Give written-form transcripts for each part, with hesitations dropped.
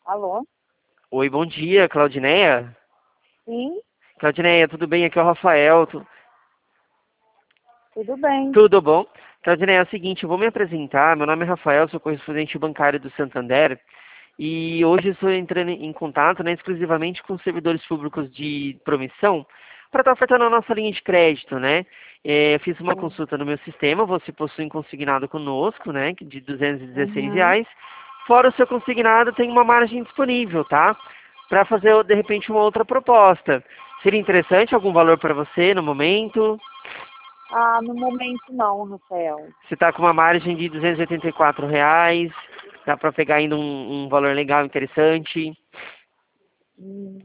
Alô? Oi, bom dia, Claudineia. Sim, Claudineia, tudo bem? Aqui é o Rafael. tudo bem. Tudo bom? Claudineia, é o seguinte, eu vou me apresentar. Meu nome é Rafael, sou correspondente bancário do Santander. E hoje estou entrando em contato, né, exclusivamente com servidores públicos de promissão para estar ofertando a nossa linha de crédito, né? Eu fiz uma consulta no meu sistema, você possui um consignado conosco, né, de Uhum. R$ 216. Fora o seu consignado, tem uma margem disponível, tá? Para fazer, de repente, uma outra proposta. Seria interessante algum valor para você no momento? Ah, no momento não, Rafael. Você está com uma margem de R$ 284, dá para pegar ainda um valor legal, interessante. Hum,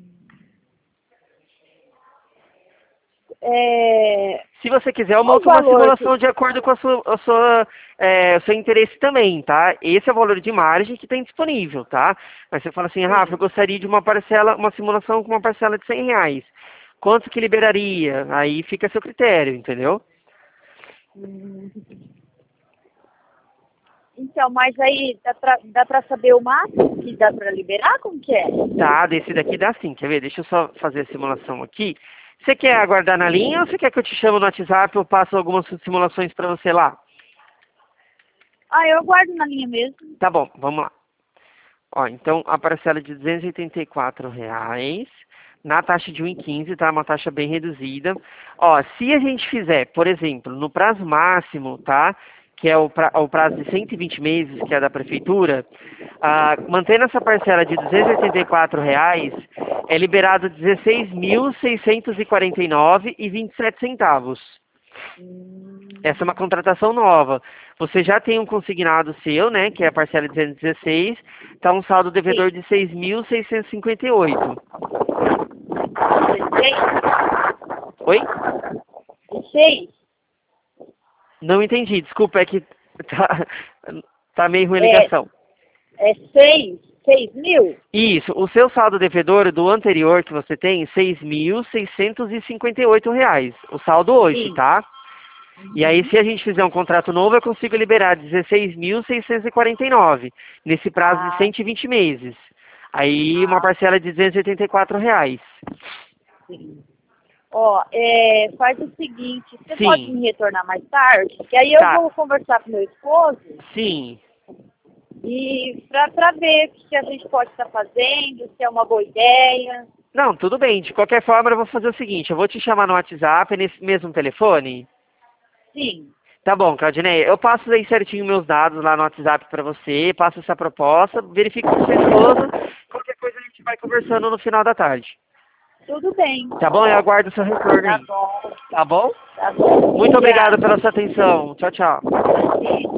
É... Se você quiser, eu Qual o monto uma valor simulação que... de acordo com o seu interesse também, tá? Esse é o valor de margem que tem disponível, tá? Mas você fala assim, Rafa, eu Sim. gostaria de uma parcela, uma simulação com uma parcela de R$ 100. Quanto que liberaria? Aí fica a seu critério, entendeu? Hum, Então, mas aí dá pra saber o máximo que dá pra liberar? Como que é? Tá, desse daqui dá sim, quer ver? Deixa eu só fazer a simulação aqui. Você quer aguardar na linha ou você quer que eu te chame no WhatsApp e eu passo algumas simulações para você lá? Ah, eu aguardo na linha mesmo. Tá bom, vamos lá. Ó, então a parcela de R$ 284, na taxa de 1,15, tá? Uma taxa bem reduzida. Ó, se a gente fizer, por exemplo, no prazo máximo, tá? Que é o prazo de 120 meses, que é da prefeitura, mantendo essa parcela de R$ 284, é liberado R$ 16.649,27. Essa é uma Hum, contratação nova. Você já tem um consignado seu, né, que é a parcela de 216, está um saldo devedor Sim. de 6.658. 16? Oi? 16? Não entendi, desculpa, é que tá, tá meio ruim a É, ligação. é 6 mil? Isso, o seu saldo devedor do anterior que você tem, R$ 6.658. O saldo hoje, Sim. tá? E aí, Uhum. se a gente fizer um contrato novo, eu consigo liberar 16.649 nesse prazo de Ah, 120 meses. Aí, uma ah, parcela de R$ 284. sim. Ó, faz o seguinte, você pode Sim, me retornar mais tarde? Que aí eu tá. vou conversar com meu esposo Sim. e pra ver o que a gente pode estar fazendo, se é uma boa ideia. Não, tudo bem. De qualquer forma, eu vou fazer o seguinte: eu vou te chamar no WhatsApp, nesse mesmo telefone. Sim, Tá bom, Claudinei. Eu passo aí certinho meus dados lá no WhatsApp pra você, passo essa proposta, verifico com sua esposa. Qualquer coisa a gente vai conversando no final da tarde. tudo bem. Tá bom? Eu aguardo o seu retorno Tá aí. bom, Tá bom? tá bom. Muito obrigado Obrigada. pela sua atenção. Tchau, tchau.